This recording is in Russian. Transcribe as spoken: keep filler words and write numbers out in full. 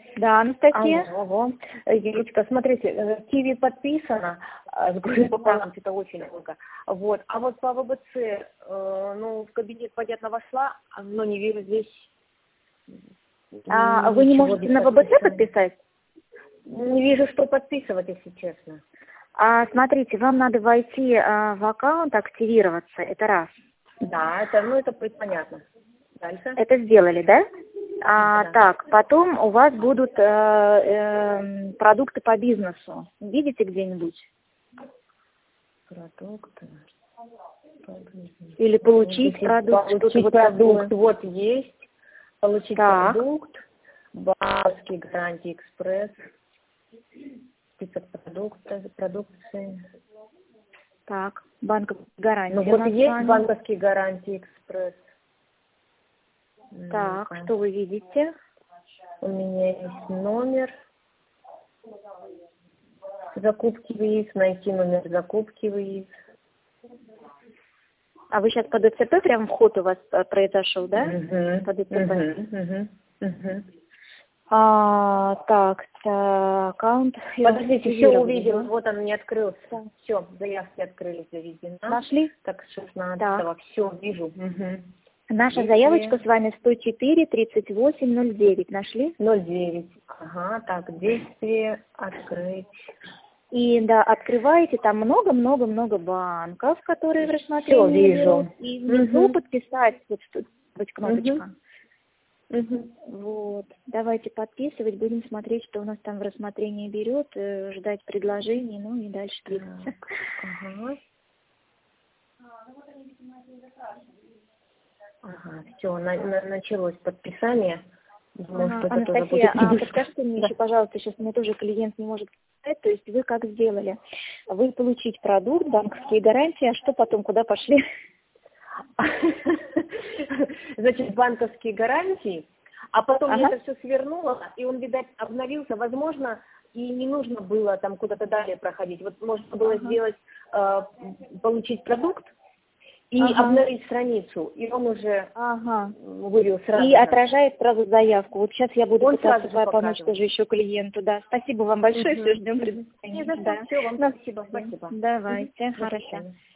Да, Анастасия? Алло, Юлечка, смотрите, Киви подписано, с горем пополам, это очень долго. Вот. А вот по ВБЦ, э, ну, в кабинет, понятно, вошла, но не вижу здесь. А вы не можете на ВБЦ подписать? Не вижу, что подписывать, если честно. А, смотрите, вам надо войти а, в аккаунт, активироваться, это раз. Да, это, ну, это понятно. Дальше. Это сделали, да? А, Да. Так, потом у вас будут э, э, продукты по бизнесу. Видите где-нибудь? Продукты. Или получить Получить продукт, что-то вот продукт, такое. вот есть. Получить Так. продукт. Банковский гарантии экспресс. Список продуктов, продукции. Так, банковская гарантия. Ну вот у нас есть с вами. банковские гарантии экспресс. Так, Ну-ка. что вы видите? У меня есть номер. Закупки ВИЗ, найти номер закупки ВИЗ. А вы сейчас по ДЦП прям вход у вас э, произошел, да? Угу. По ДЦП. Угу. Угу. Угу. А, так, так, аккаунт. Подождите, все активировали, увидела, да? вот он не открылся. Да. Все, заявки открылись, заведена. Нашли? Так, шестнадцатого, все, вижу. Угу. Наша Действие. заявочка с вами сто четыре тридцать восемь ноль девять. Нашли? ноль девять. Ага, так, действие открыть. И да, открываете, там много-много-много банков, которые в рассмотрении Все, вижу. берут. И внизу Угу. подписать, вот тут быть кнопочка. Угу. Вот. Давайте подписывать, будем смотреть, что у нас там в рассмотрении берет, э, ждать предложений, ну и дальше двигаться. Ага. Ага, все, на, на, началось подписание. Думаю, Ага. что это Анастасия, тоже а будет. подскажите мне Да. еще, пожалуйста, сейчас мне тоже клиент не может сказать, то есть вы как сделали? Вы получить продукт, банковские гарантии, а что потом, куда пошли? Значит, банковские гарантии, а потом Ага. я это все свернула, и он, видать, обновился, возможно, и не нужно было там куда-то далее проходить. Вот можно было Ага. сделать, э, получить продукт и Ага. обновить страницу, и он уже Ага. вывел сразу И же. отражает сразу заявку. Вот сейчас я буду Он пытаться сразу же помочь показывает. тоже еще клиенту. Да, спасибо вам большое, Мгм. все ждем Не за предложения. что, Да. все, вам Ну, спасибо, спасибо. Давайте, Мгм. До хорошо. свидания.